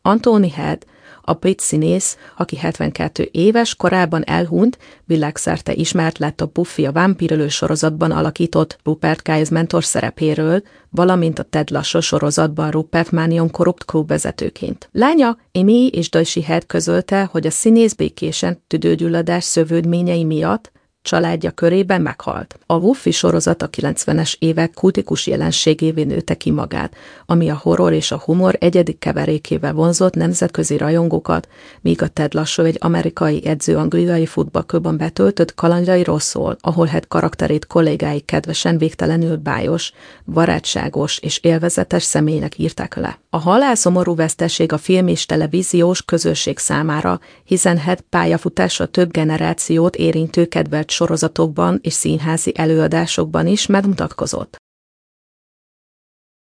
Anthony Head, a brit színész, aki 72 éves, korábban elhunyt, világszerte ismert lett a Buffy a vámpírölő sorozatban alakított Rupert Giles mentor szerepéről, valamint a Ted Lasso sorozatban Rupert Mannion korrupt klubvezetőként. Lánya, Amy és Daisy Head közölte, hogy a színész békésen tüdőgyulladás szövődményei miatt családja körében meghalt. A Buffy sorozat a 90-es évek kultikus jelenségévé nőtte ki magát, ami a horror és a humor egyedik keverékével vonzott nemzetközi rajongókat, míg a Ted Lasso egy amerikai edző angliai futballklubban betöltött kalandjairól szól, ahol Head karakterét kollégái kedvesen végtelenül bájos, barátságos és élvezetes személynek írták le. A halál szomorú veszteség a film és televíziós közösség számára, hiszen Head pályafutása több generációt érintő kedvelt sorozatokban és színházi előadásokban is megmutatkozott.